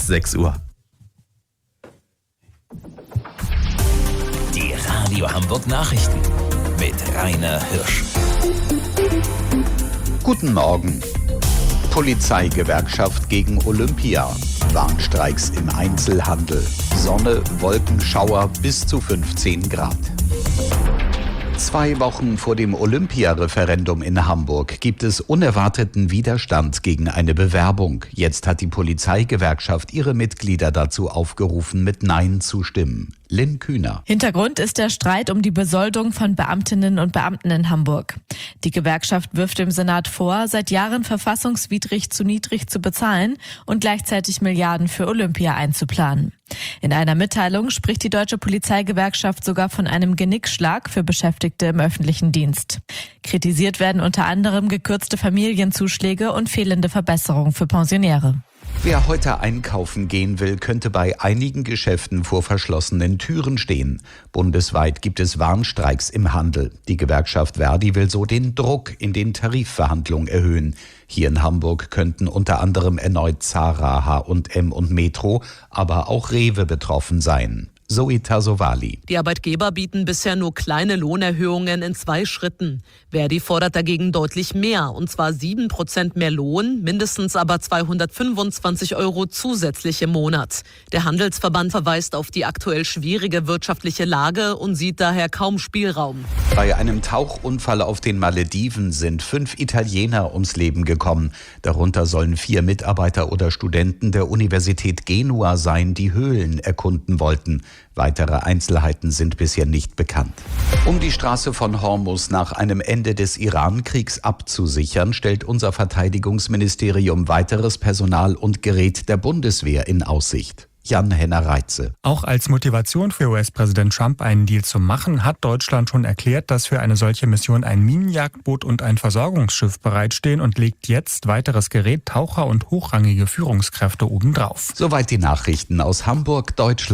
6 Uhr. Die Radio Hamburg Nachrichten mit Rainer Hirsch. Guten Morgen. Polizeigewerkschaft gegen Olympia. Warnstreiks im Einzelhandel. Sonne, Wolkenschauer bis zu 15 Grad. 2 Wochen vor dem Olympia-Referendum in Hamburg gibt es unerwarteten Widerstand gegen eine Bewerbung. Jetzt hat die Polizeigewerkschaft ihre Mitglieder dazu aufgerufen, mit Nein zu stimmen. Lynn Kühner. Hintergrund ist der Streit um die Besoldung von Beamtinnen und Beamten in Hamburg. Die Gewerkschaft wirft dem Senat vor, seit Jahren verfassungswidrig zu niedrig zu bezahlen und gleichzeitig Milliarden für Olympia einzuplanen. In einer Mitteilung spricht die Deutsche Polizeigewerkschaft sogar von einem Genickschlag für Beschäftigte im öffentlichen Dienst. Kritisiert werden unter anderem gekürzte Familienzuschläge und fehlende Verbesserungen für Pensionäre. Wer heute einkaufen gehen will, könnte bei einigen Geschäften vor verschlossenen Türen stehen. Bundesweit gibt es Warnstreiks im Handel. Die Gewerkschaft Verdi will so den Druck in den Tarifverhandlungen erhöhen. Hier in Hamburg könnten unter anderem erneut Zara, H&M und Metro, aber auch Rewe betroffen sein. Zoe Tassovali. Die Arbeitgeber bieten bisher nur kleine Lohnerhöhungen in 2 Schritten. Verdi fordert dagegen deutlich mehr, und zwar 7% mehr Lohn, mindestens aber 225 € zusätzlich im Monat. Der Handelsverband verweist auf die aktuell schwierige wirtschaftliche Lage und sieht daher kaum Spielraum. Bei einem Tauchunfall auf den Malediven sind 5 Italiener ums Leben gekommen. Darunter sollen 4 Mitarbeiter oder Studenten der Universität Genua sein, die Höhlen erkunden wollten. Weitere Einzelheiten sind bisher nicht bekannt. Um die Straße von Hormuz nach einem Ende des Iran-Kriegs abzusichern, stellt unser Verteidigungsministerium weiteres Personal und Gerät der Bundeswehr in Aussicht. Jan-Henner Reitze. Auch als Motivation für US-Präsident Trump, einen Deal zu machen, hat Deutschland schon erklärt, dass für eine solche Mission ein Minenjagdboot und ein Versorgungsschiff bereitstehen und legt jetzt weiteres Gerät, Taucher und hochrangige Führungskräfte obendrauf. Soweit die Nachrichten aus Hamburg, Deutschland.